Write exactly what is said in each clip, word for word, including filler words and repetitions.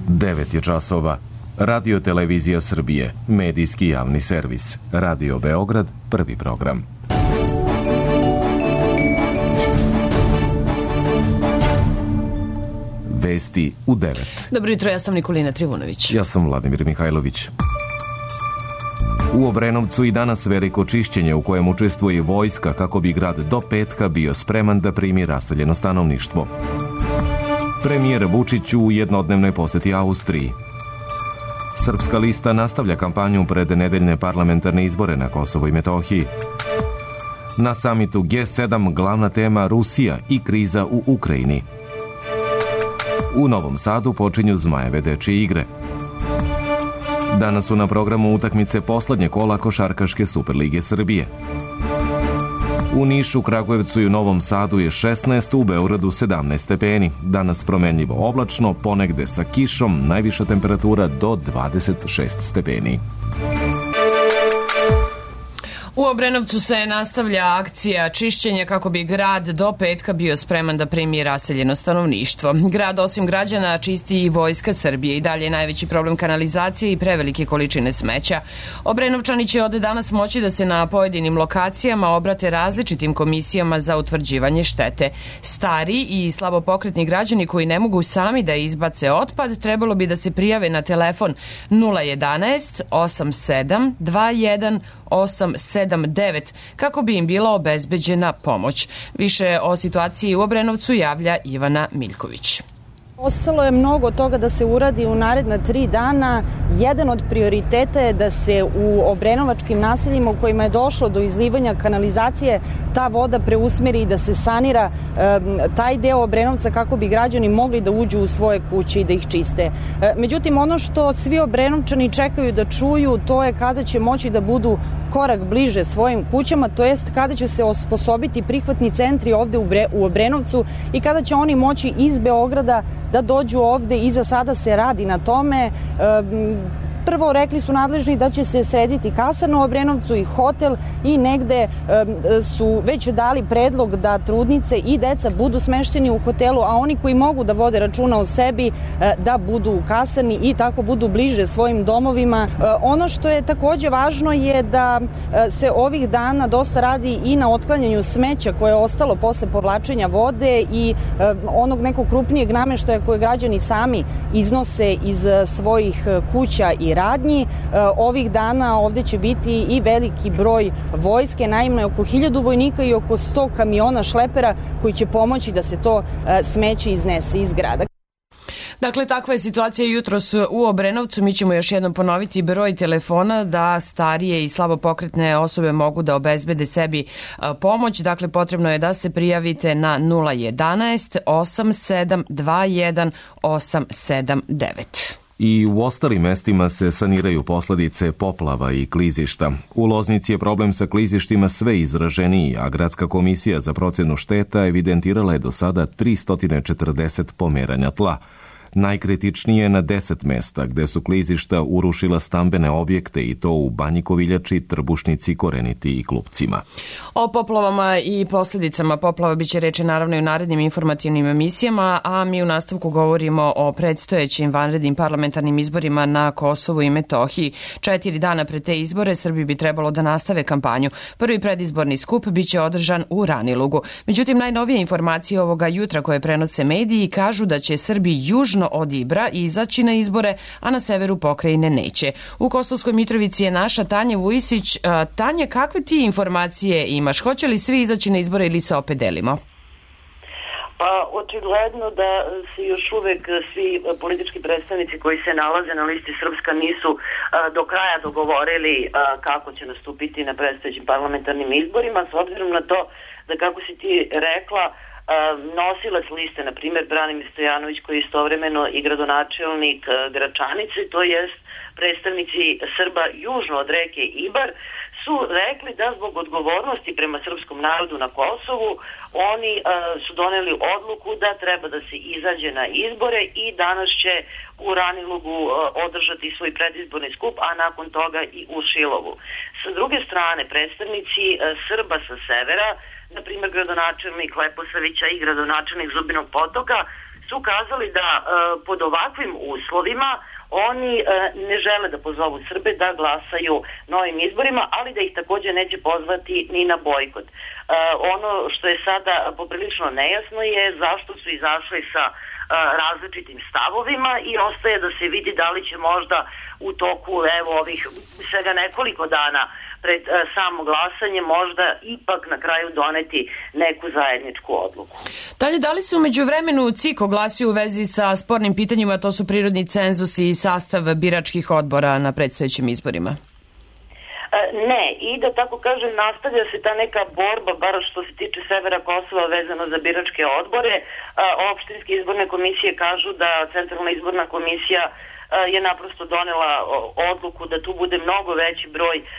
devet je časova. Radio Televizija Srbije, medijski javni servis. Radio Beograd, prvi program. Vesti u devet. Dobro jutro, ja sam Nikolina Trivunović. Ja sam Vladimir Mihajlović. U Obrenovcu i danas veliko čišćenje u kojem učestvuje vojska kako bi grad do petka bio spreman da primi raseljeno stanovništvo. Premijer Vučić u jednodnevnoj poseti Austriji. Srpska lista nastavlja kampanju pred nedeljne parlamentarne izbore na Kosovu i Metohiji. Na samitu G sedam glavna tema Rusija i kriza u Ukrajini. U Novom Sadu počinju Zmajeve dečije igre. Danas su na programu utakmice poslednje kola Košarkaške Superlige Srbije. U Nišu, Kragujevcu i u Novom Sadu je šesnaest, u Beogradu sedamnaest stepeni. Danas promenljivo oblačno, ponegde sa kišom, najviša temperatura do dvadeset šest stepeni. U Obrenovcu se nastavlja akcija čišćenja kako bi grad do petka bio spreman da primi raseljeno stanovništvo. Grad osim građana čisti i vojska Srbije i dalje je najveći problem kanalizacije i prevelike količine smeća. Obrenovčani će od danas moći da se na pojedinim lokacijama obrate različitim komisijama za utvrđivanje štete. Stari i slabopokretni građani koji ne mogu sami da izbace otpad trebalo bi da se prijave na telefon nula jedanaest osam sedam dva jedan osam sedam devet kako bi im bila obezbeđena pomoć. Više o situaciji u Obrenovcu javlja Ivana Miljković. Ostalo je mnogo toga da se uradi u naredna tri dana. Jedan od prioriteta je da se u obrenovačkim naseljima u kojima je došlo do izlivanja kanalizacije ta voda preusmeri i da se sanira e, taj deo Obrenovca kako bi građani mogli da uđu u svoje kuće i da ih čiste. E, međutim, ono što svi Obrenovčani čekaju da čuju, to je kada će moći da budu korak bliže svojim kućama, to jest kada će se osposobiti prihvatni centri ovde u, Bre, u Obrenovcu i kada će oni moći iz Beograda da dođu ovde i za sada se radi na tome. Prvo rekli su nadležni da će se srediti kasarna u Obrenovcu i hotel i negde e, su već dali predlog da trudnice i deca budu smešteni u hotelu, a oni koji mogu da vode računa o sebi e, da budu u kasarni i tako budu bliže svojim domovima. E, ono što je takođe važno je da e, se ovih dana dosta radi i na otklanjanju smeća koje je ostalo posle povlačenja vode i e, onog nekog krupnijeg nameštaja koje građani sami iznose iz svojih kuća i radnji. Ovih dana ovde će biti i veliki broj vojske, naime oko hiljadu vojnika i oko sto kamiona šlepera koji će pomoći da se to smeće iznese iz grada. Dakle, takva je situacija jutros u Obrenovcu. Mi ćemo još jednom ponoviti broj telefona da starije i slabopokretne osobe mogu da obezbede sebi pomoć. Dakle, potrebno je da se prijavite na nula jedanaest osam sedam dva jedan osam sedam devet. I u ostalim mestima se saniraju posledice poplava i klizišta. U Loznici je problem sa klizištima sve izraženiji, a Gradska komisija za procenu šteta evidentirala je do sada tristo četrdeset pomeranja tla. Najkritičnije na deset mesta, gde su klizišta urušila stambene objekte i to u Banji Koviljači, Trbušnici, Koreniti i Klupcima. O poplavama i posljedicama poplava biće reči naravno i u narednim informativnim emisijama, a mi u nastavku govorimo o predstojećim vanrednim parlamentarnim izborima na Kosovu i Metohiji. Četiri dana pred te izbore Srbi bi trebalo da nastave kampanju. Prvi predizborni skup biće održan u Ranilugu. Međutim, najnovije informacije ovoga jutra koje prenose mediji kažu da će Srbi južno od Ibra izaći na izbore, a na severu pokrajine neće. U Kosovskoj Mitrovici je naša Tanja Vujisić. Tanja, kakve ti informacije imaš? Hoće li svi izaći na izbore ili se opet delimo? Pa očigledno da se još uvek svi politički predstavnici koji se nalaze na listi Srpska nisu a, do kraja dogovorili a, kako će nastupiti na predstojećim parlamentarnim izborima, s obzirom na to da, kako si ti rekla, nosilac liste, na primjer Branimir Stojanović, koji je istovremeno i gradonačelnik Gračanice, to jest predstavnici Srba južno od reke Ibar, su rekli da zbog odgovornosti prema srpskom narodu na Kosovu oni uh, su doneli odluku da treba da se izađe na izbore i danas će u Ranilugu uh, održati svoj predizborni skup, a nakon toga i u Šilovu. Sa druge strane, predstavnici uh, Srba sa severa, na primjer gradonačelnik Leposavića i gradonačelnik Zubinog Potoka, su kazali da pod ovakvim uslovima oni ne žele da pozovu Srbe da glasaju na ovim izborima, ali da ih takođe neće pozvati ni na bojkot. Ono što je sada poprilično nejasno je zašto su izašli sa različitim stavovima i ostaje da se vidi da li će možda u toku evo ovih svega nekoliko dana pred samo glasanje možda ipak na kraju doneti neku zajedničku odluku. Dalje, da li se umeđu vremenu C I K oglasio u vezi sa spornim pitanjima, to su prirodni cenzus i sastav biračkih odbora na predstojećim izborima? Ne, i da tako kažem, nastavlja se ta neka borba, bar što se tiče severa Kosova vezano za biračke odbore. Opštinske izborne komisije kažu da Centralna izborna komisija je naprosto donela odluku da tu bude mnogo veći broj um,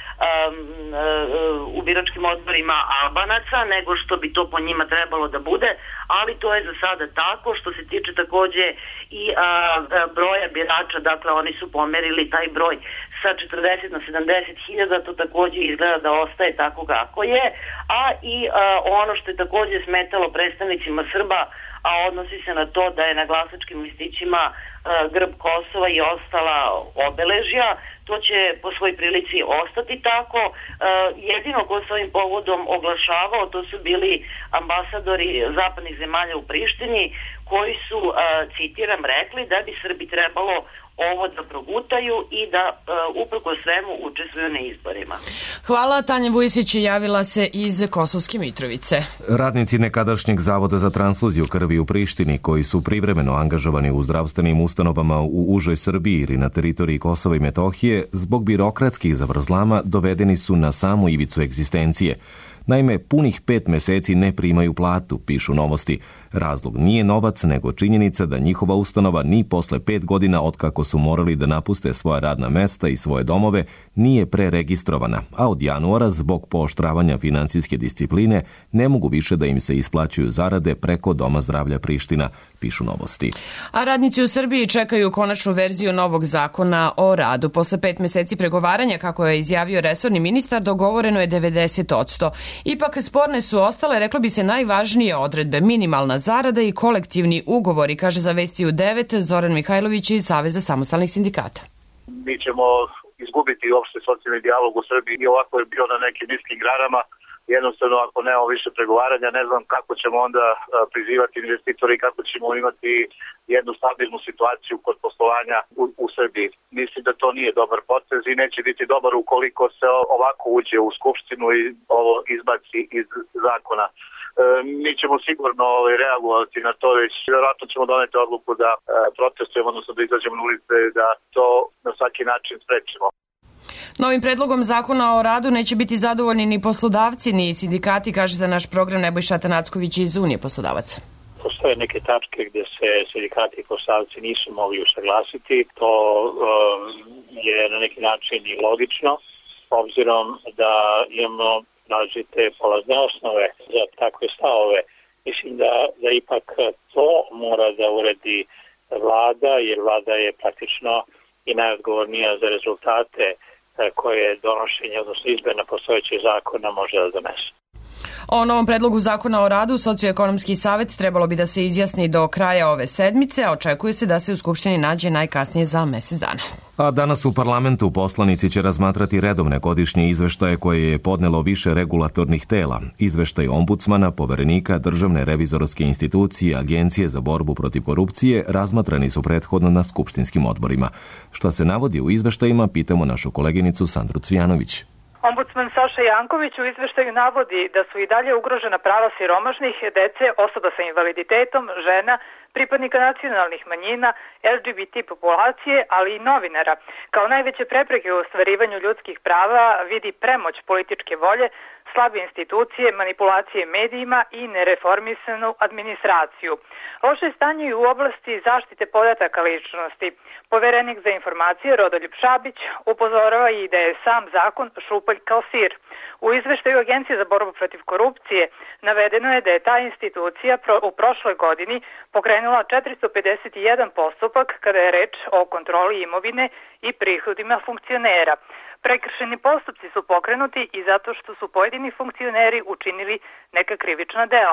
uh, u biračkim odborima Albanaca nego što bi to po njima trebalo da bude, ali to je za sada tako. Što se tiče takođe i uh, broja birača, dakle oni su pomerili taj broj sa četrdeset na sedamdeset hiljada, to takođe izgleda da ostaje tako kako je, a i uh, ono što je takođe smetalo predstavnicima Srba, a odnosi se na to da je na glasačkim listićima grb Kosova i ostala obeležja, to će po svoj prilici ostati tako. Jedino ko s ovim povodom oglašavao, to su bili ambasadori zapadnih zemalja u Prištini, koji su, citiram, rekli da bi Srbi trebalo ovo da progutaju i da uprko svemu učestvuju na izborima. Hvala. Tanja Vujisić javila se iz Kosovske Mitrovice. Radnici nekadašnjeg Zavoda za transfuziju krvi u Prištini, koji su privremeno angažovani u zdravstvenim ustanovama u užoj Srbiji ili na teritoriji Kosova i Metohije, zbog birokratskih zavrzlama dovedeni su na samu ivicu egzistencije. Naime, punih pet meseci ne primaju platu, pišu Novosti. Razlog nije novac, nego činjenica da njihova ustanova ni posle pet godina otkako su morali da napuste svoja radna mesta i svoje domove nije preregistrovana, a od januara zbog pooštravanja finansijske discipline ne mogu više da im se isplaćuju zarade preko Doma zdravlja Priština, pišu Novosti. A radnici u Srbiji čekaju konačnu verziju novog zakona o radu. Posle pet meseci pregovaranja, kako je izjavio resorni ministar, dogovoreno je devedeset posto. Ipak sporne su ostale, reklo bi se, najvažnije odredbe, minimalna zarada i kolektivni ugovori, kaže za Vesti u devet Zoran Mihajlović iz Saveza samostalnih sindikata. Mi ćemo izgubiti uopšte socijalni dijalog u Srbiji i ovako je bio na nekim niskim granama. Jednostavno, ako nemamo više pregovaranja, ne znam kako ćemo onda prizivati investitori i kako ćemo imati jednu stabilnu situaciju kod poslovanja u, u Srbiji. Mislim da to nije dobar potez i neće biti dobar ukoliko se ovako uđe u Skupštinu i ovo izbaci iz zakona. E, mi ćemo sigurno reagovati na to, već vjerojatno ćemo doneti odluku da e, protestujemo, odnosno da izađemo na ulice, da to na svaki način sprečimo. Novim predlogom zakona o radu neće biti zadovoljni ni poslodavci, ni sindikati, kaže za naš program Nebojša Tanacković iz Unije poslodavaca. Postoje neke tačke gdje se sindikati i poslodavci nisu mogli usaglasiti. To um, je na neki način i logično, obzirom da imamo različite polazne osnove za takve stavove. Mislim da, da ipak to mora da uredi vlada, jer vlada je praktično i najodgovornija za rezultate koje donošenje, odnosno izmjena postojećeg zakona može da donese. O novom predlogu zakona o radu Socioekonomski savet trebalo bi da se izjasni do kraja ove sedmice, a očekuje se da se u Skupštini nađe najkasnije za mesec dana. A danas u parlamentu poslanici će razmatrati redovne godišnje izveštaje koje je podnelo više regulatornih tela. Izveštaj ombudsmana, poverenika, Državne revizorske institucije, Agencije za borbu protiv korupcije razmatrani su prethodno na skupštinskim odborima. Šta se navodi u izveštajima, pitamo našu koleginicu Sandru Cvijanović. Ombudsman Saša Janković u izveštaju navodi da su i dalje ugrožena prava siromašnih, dece, osoba sa invaliditetom, žena, pripadnika nacionalnih manjina, L G B T populacije, ali i novinara. Kao najveće prepreke u ostvarivanju ljudskih prava vidi premoć političke volje, slabe institucije, manipulacije medijima i nereformisanu administraciju. Loše stanje i u oblasti zaštite podataka ličnosti. Poverenik za informacije Rodoljub Šabić upozorava i da je sam zakon šupalj kao sir. U izveštaju Agencije za borbu protiv korupcije navedeno je da je ta institucija u prošloj godini pokrenula četiristo pedeset jedan postupak kada je reč o kontroli imovine i prihodima funkcionera. Prekršeni postupci su pokrenuti i zato što su pojedini funkcioneri učinili neka krivična dela.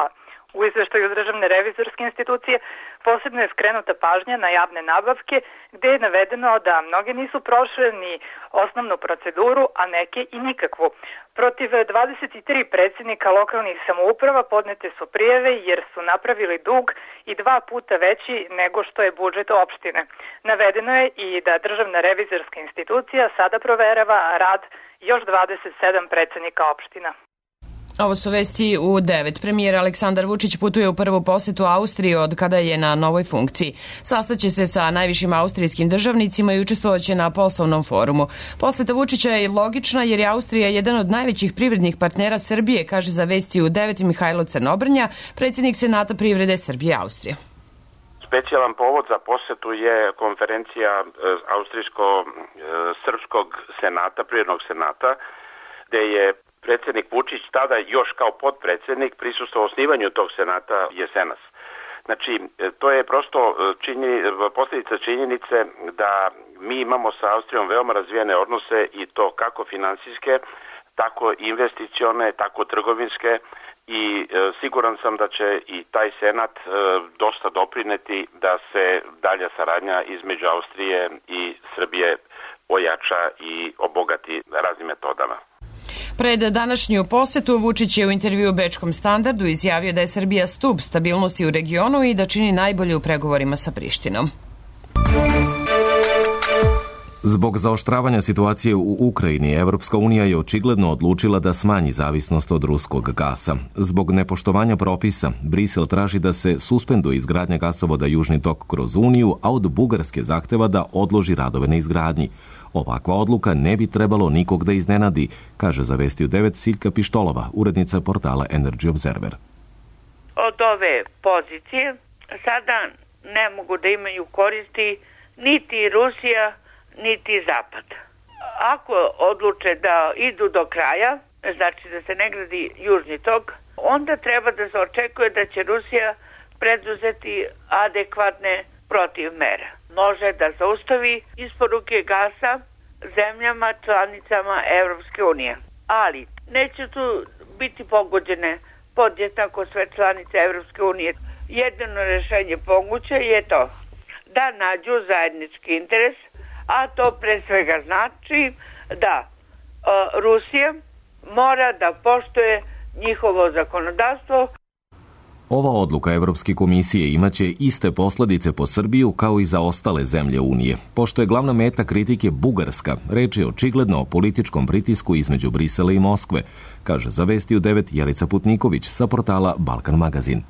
U izveštaju Državne revizorske institucije posebno je skrenuta pažnja na javne nabavke, gde je navedeno da mnoge nisu prošle ni osnovnu proceduru, a neke i nikakvu. Protiv dvadeset tri predsjednika lokalnih samouprava podnete su prijave jer su napravili dug i dva puta veći nego što je budžet opštine. Navedeno je i da Državna revizorska institucija sada proverava rad još dvadeset sedam predsjednika opština. Ovo su vesti u devet. Premijer Aleksandar Vučić putuje u prvu posetu Austriji od kada je na novoj funkciji. Sastaće se sa najvišim austrijskim državnicima i učestvovaće na poslovnom forumu. Poseta Vučića je logična jer je Austrija jedan od najvećih privrednih partnera Srbije, kaže za vesti u devet Mihajlo Crnobrnja, predsjednik Senata privrede Srbije Austrije. Specijalan povod za posetu je konferencija Austrijsko-Srpskog senata, privrednog senata, gde je predsjednik Vučić tada još kao potpredsjednik prisustvovao osnivanju tog senata jesenas. Znači, to je prosto činjeni, posljedica činjenice da mi imamo sa Austrijom veoma razvijene odnose i to kako finansijske, tako investicione, tako trgovinske i e, siguran sam da će i taj senat e, dosta doprineti da se dalja saradnja između Austrije i Srbije ojača i obogati raznim metodama. Pred današnju posetu Vučić je u intervju Bečkom standardu izjavio da je Srbija stub stabilnosti u regionu i da čini najbolje u pregovorima sa Prištinom. Zbog zaoštravanja situacije u Ukrajini, Evropska unija je očigledno odlučila da smanji zavisnost od ruskog gasa. Zbog nepoštovanja propisa, Brisel traži da se suspenduje izgradnja gasovoda Južni tok kroz Uniju, a od Bugarske zahteva da odloži radove na izgradnji. Ovakva odluka ne bi trebalo nikog da iznenadi, kaže za vesti u devet Siljka Pištolova, urednica portala Energy Observer. Od ove pozicije sada ne mogu da imaju koristi niti Rusija, niti Zapad. Ako odluče da idu do kraja, znači da se ne gradi Južni tok, onda treba da se očekuje da će Rusija preduzeti adekvatne protivmere. Može da zaustavi isporuke gasa zemljama članicama Evropske unije. Ali neće tu biti pogođene podjednako sve članice Evropske unije. Jedino rešenje moguće je to da nađu zajednički interes, a to pre svega znači da e, Rusija mora da poštuje njihovo zakonodavstvo. Ova odluka Evropske komisije imaće iste posljedice po Srbiju kao i za ostale zemlje Unije. Pošto je glavna meta kritike Bugarska, reč je očigledno o političkom pritisku između Brisela i Moskve, kaže za vesti u devet Jelica Putniković sa portala Balkan magazin.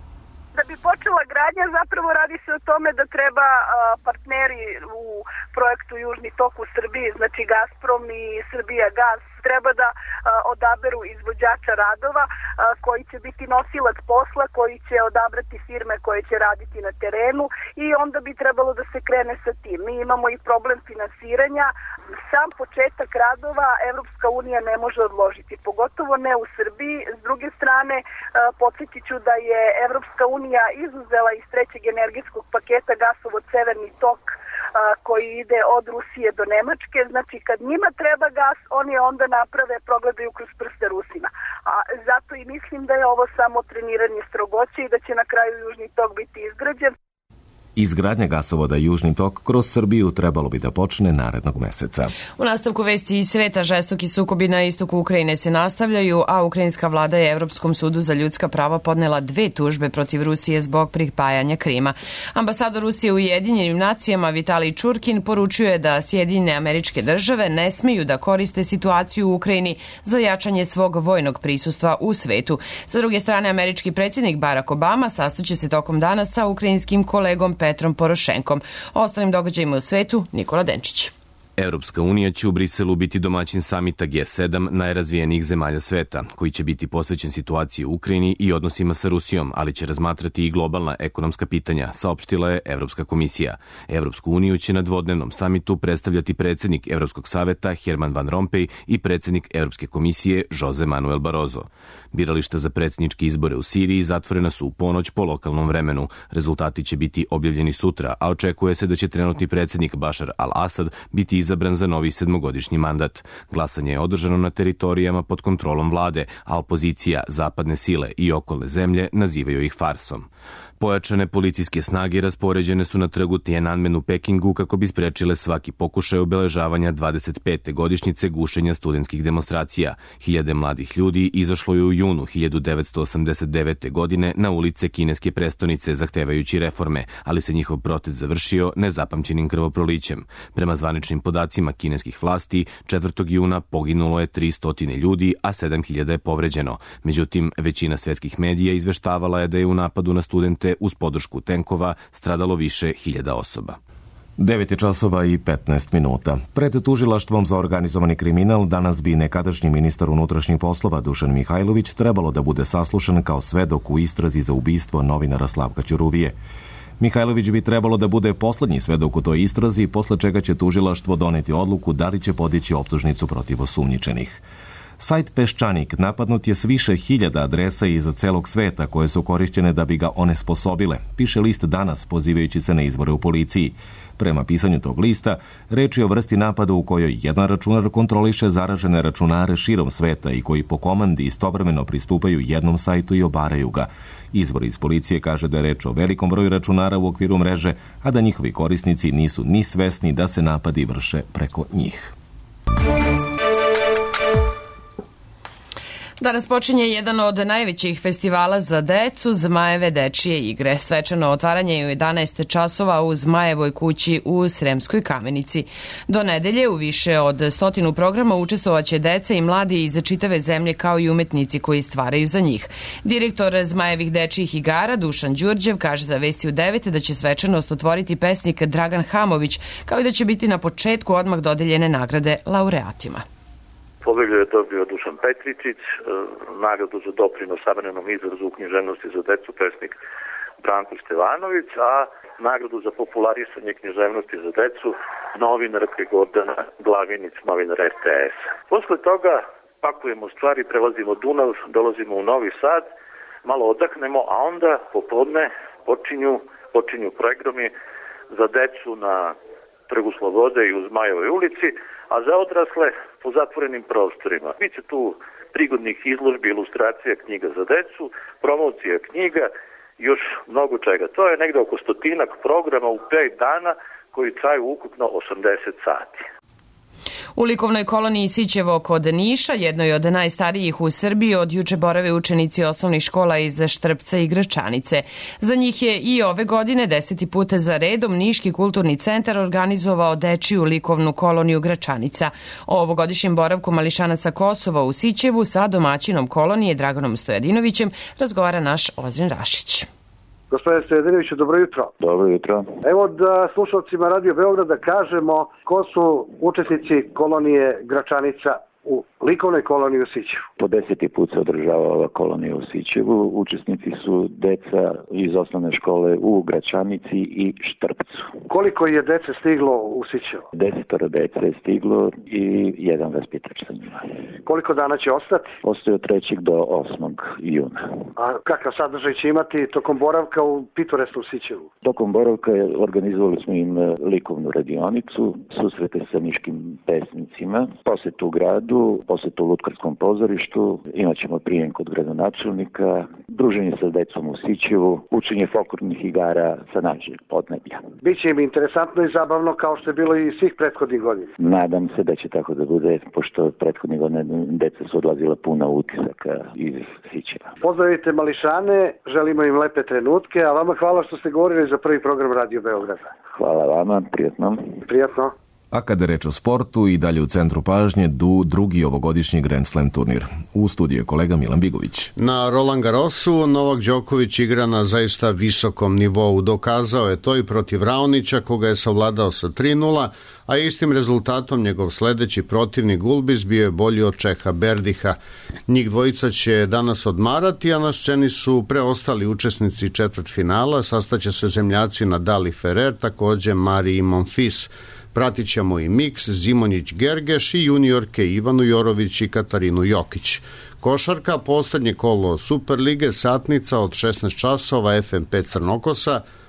Da bi počela gradnja, zapravo radi se o tome da treba a, partneri u projektu Južni tok u Srbiji, znači Gazprom i Srbija Gaz, treba da a, odaberu izvođača radova a, koji će biti nosilac posla, koji će odabrati firme koje će raditi na terenu i onda bi trebalo da se krene sa tim. Mi imamo i problem finansiranja. Sam početak radova Evropska unija ne može odložiti, pogotovo ne u Srbiji. S druge strane, podsjetit ću da je Evropska unija izuzela iz trećeg energetskog paketa gasovod Severni tok koji ide od Rusije do Nemačke. Znači, kad njima treba gas, oni onda naprave, progledaju kroz prste Rusima. A zato i mislim da je ovo samo treniranje strogoće i da će na kraju Južni tok biti izgrađen. Izgradnja gasovoda Južni tok kroz Srbiju trebalo bi da počne narednog meseca. U nastavku vesti iz sveta, žestoki sukobi na istoku Ukrajine se nastavljaju, a ukrajinska vlada je Evropskom sudu za ljudska prava podnela dve tužbe protiv Rusije zbog pripajanja Krima. Ambasador Rusije u Ujedinjenim nacijama Vitalij Čurkin poručuje da Sjedinjene Američke Države ne smiju da koriste situaciju u Ukrajini za jačanje svog vojnog prisustva u svetu. Sa druge strane, američki predsjednik Barack Obama sastaće se tokom dana sa ukrajinskim kolegom Petrom Porošenkom. O ostalim događajima u svetu, Nikola Denčić. Evropska unija će u Briselu biti domaćin samita G sedam najrazvijenijih zemalja sveta, koji će biti posvećen situaciji u Ukrajini i odnosima sa Rusijom, ali će razmatrati i globalna ekonomska pitanja, saopštila je Evropska komisija. Evropsku uniju će na dvodnevnom samitu predstavljati predsjednik Evropskog saveta Herman Van Rompuy i predsjednik Evropske komisije Jose Manuel Barroso. Birališta za predsjedničke izbore u Siriji zatvorena su u ponoć po lokalnom vremenu. Rezultati će biti objavljeni sutra, a očekuje se da će trenutni predsjednik Bašar al-Asad biti izabran za novi sedmogodišnji mandat. Glasanje je održano na teritorijama pod kontrolom vlade, a opozicija, zapadne sile i okolne zemlje nazivaju ih farsom. Pojačane policijske snage raspoređene su na trgu Tiananmen u Pekingu kako bi sprečile svaki pokušaj obeležavanja dvadeset pete godišnjice gušenja studentskih demonstracija. Hiljade mladih ljudi izašlo je u junu hiljadu devetsto osamdeset devete. godine na ulice kineske prestonice zahtevajući reforme, ali se njihov protest završio nezapamćenim krvoprolićem. Prema zvaničnim podacima kineskih vlasti, četvrtog juna poginulo je tristo ljudi, a sedam hiljada je povređeno. Međutim, većina svetskih medija izveštavala je da je u napadu na studente uz podršku tenkova stradalo više hiljada osoba. devet časova i petnaest minuta. Pred tužilaštvom za organizovani kriminal danas bi nekadašnji ministar unutrašnjih poslova Dušan Mihajlović trebalo da bude saslušan kao svedok u istrazi za ubistvo novinara Slavka Ćuruvije. Mihajlović bi trebalo da bude poslednji svedok u toj istrazi, posle čega će tužilaštvo doneti odluku da li će podići optužnicu protiv osumnjičenih. Sajt Peščanik napadnut je s više hiljada adresa iz celog sveta koje su korišćene da bi ga onesposobile, piše list Danas pozivajući se na izvore u policiji. Prema pisanju tog lista, reč je o vrsti napada u kojoj jedan računar kontroliše zaražene računare širom sveta i koji po komandi istovremeno pristupaju jednom sajtu i obaraju ga. Izvor iz policije kaže da je reč o velikom broju računara u okviru mreže, a da njihovi korisnici nisu ni svesni da se napadi vrše preko njih. Danas počinje jedan od najvećih festivala za decu, Zmajeve dečije igre. Svečano otvaranje je u jedanaest časova u Zmajevoj kući u Sremskoj Kamenici. Do nedelje u više od stotinu programa učestvovaće deca i mladi iz čitave zemlje kao i umetnici koji stvaraju za njih. Direktor Zmajevih dečijih igara Dušan Đurđev kaže za Vesti u devet da će svečanost otvoriti pesnik Dragan Hamović, kao i da će biti na početku odmah dodeljene nagrade laureatima. Povelju je dobio Dušan Petričić, nagradu za doprinos savremenom izrazu u književnosti za decu pesnik Branko Stevanović, a nagradu za popularisanje književnosti za decu novinarka Gordana Glavinić, novinar R T S. Posle toga pakujemo stvari, prelazimo Dunav, dolazimo u Novi Sad, malo odahnemo, a onda popodne počinju, počinju programi za decu na Trgu Slobode i u Zmajevoj ulici, a za odrasle po zatvorenim prostorima. Biće tu prigodnih izložbi, ilustracija knjiga za decu, promocija knjiga i još mnogo čega. To je negde oko stotinak programa u pet dana koji traju ukupno osamdeset sati. U likovnoj koloniji Sićevo kod Niša, jednoj od najstarijih u Srbiji, od juče borave učenici osnovnih škola iz Štrpca i Gračanice. Za njih je i ove godine deseti put za redom Niški kulturni centar organizovao dečiju likovnu koloniju Gračanica. O ovogodišnjem boravku mališana sa Kosova u Sićevu sa domaćinom kolonije Draganom Stojadinovićem razgovara naš Ozren Rašić. Gospodine Stojadinoviću, dobro jutro. Dobro jutro. Evo da slušalcima Radio Beograda kažemo ko su učesnici kolonije Gračanica u likovnoj koloniji u Sićevu. Po deseti put se održava ova kolonija u Sićevu. Učesnici su deca iz osnovne škole u Gračanici i Štrpcu. Koliko je dece stiglo u Sićevu? Desetoro dece je stiglo i jedan vaspitač sa njima. Koliko dana će ostati? Ostaje od trećeg do osmog juna. A kakav sadržaj će imati tokom boravka u pitoresnom Sićevu? Tokom boravka organizovali smo im likovnu radionicu, susrete sa niškim pesnicima, posetu u gradu, posetu u Lutkarskom pozorištu, imat ćemo prijem kod gradonačelnika, druženje sa decom u Sićevu, učenje folklornih igara sa našeg podneblja. Biće im interesantno i zabavno kao što je bilo i svih prethodnih godina. Nadam se da će tako da bude, pošto prethodnih godina deca su odlazila puna utisaka iz Sićeva. Pozdravite mališane, želimo im lepe trenutke, a vama hvala što ste govorili za prvi program Radio Beograda. Hvala vama, prijatno. Prijatno. A kada je reč o sportu, i dalje u centru pažnje du drugi ovogodišnji Grand Slam turnir. U studiju je kolega Milan Bigović. Na Roland Garrosu Novak Đoković igra na zaista visokom nivou. Dokazao je to i protiv Raonića, koga je savladao sa tri nula, a istim rezultatom njegov sledeći protivnik Gulbis bio je bolji od Čeha Berdiha. Njih dvojica će danas odmarati, a na sceni su preostali učesnici četvrtfinala. Sastaće se zemljaci Nadal i Ferrer, takođe Mari i Monfils. Pratit ćemo i miks Zimonjić-Gergeš i juniorke Ivanu Jorović i Katarinu Jokić. Košarka, poslednje kolo Superlige, satnica od šesnaest časova, F M P Crnokosa,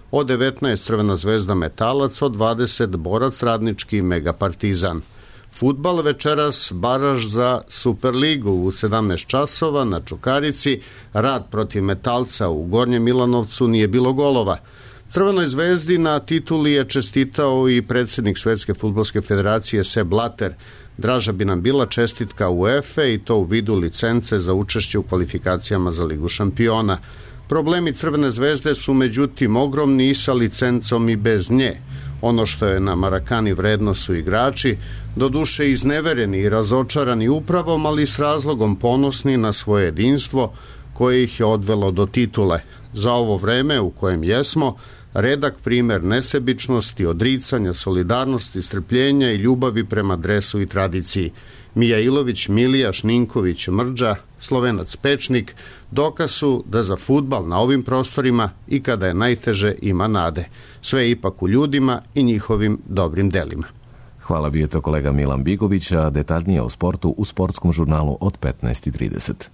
od devetnaest Crvena zvezda Metalac, od dvadeset Borac Radnički Mega Partizan. Fudbal večeras baraž za Superligu u sedamnaest časova na Čukarici, Rad protiv Metalca u Gornjem Milanovcu, nije bilo golova. Crvenoj zvezdi na tituli je čestitao i predsjednik Svetske fudbalske federacije Sepp Blatter. Draža bi nam bila čestitka UEFA i to u vidu licence za učešće u kvalifikacijama za Ligu šampiona. Problemi Crvene zvezde su međutim ogromni i sa licencom i bez nje. Ono što je na Marakani vredno su igrači, doduše iznevereni i razočarani upravom, ali s razlogom ponosni na svoje jedinstvo koje ih je odvelo do titule. Za ovo vreme u kojem jesmo, redak primer nesebičnosti, odricanja, solidarnosti, strpljenja i ljubavi prema dresu i tradiciji. Mija Ilović, Milija, Šninković, Mrđa, Slovenac Pečnik, dokaz su da za fudbal na ovim prostorima i kada je najteže ima nade. Sve ipak u ljudima i njihovim dobrim delima. Hvala, bio je to kolega Milan Bigović, a detaljnije o sportu u sportskom žurnalu od petnaest i trideset.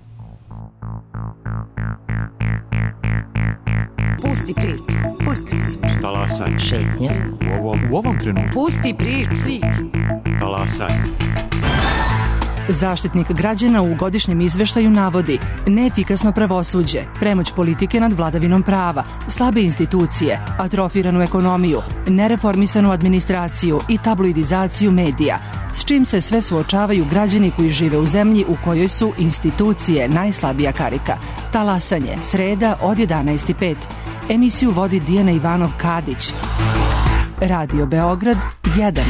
Pusti priču, pusti priču. Talasaj. Šetnja. U ovom, u ovom trenutku. Pusti priču. Talasaj. Zaštitnik građana u godišnjem izveštaju navodi neefikasno pravosuđe, premoć politike nad vladavinom prava, slabe institucije, atrofiranu ekonomiju, nereformisanu administraciju i tabloidizaciju medija, s čim se sve suočavaju građani koji žive u zemlji u kojoj su institucije najslabija karika. Talasanje, sreda od jedanaest i pet. Emisiju vodi Dijana Ivanov-Kadić. Radio Beograd jedan.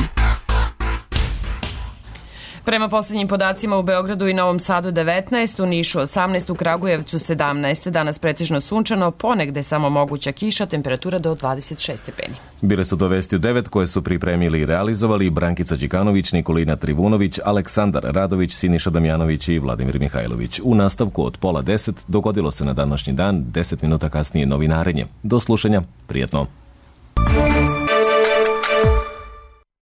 Prema posljednjim podacima u Beogradu i Novom Sadu devetnaest, u Nišu osamnaest, u Kragujevcu sedamnaest, danas pretežno sunčano, ponegde samo moguća kiša, temperatura do dvadeset šest stepeni. Bile su to vesti u devet koje su pripremili i realizovali Brankica Đikanović, Nikolina Trivunović, Aleksandar Radović, Siniša Damjanović i Vladimir Mihajlović. U nastavku od pola deset dogodilo se na današnji dan, deset minuta kasnije novinarenje. Do slušanja, prijetno.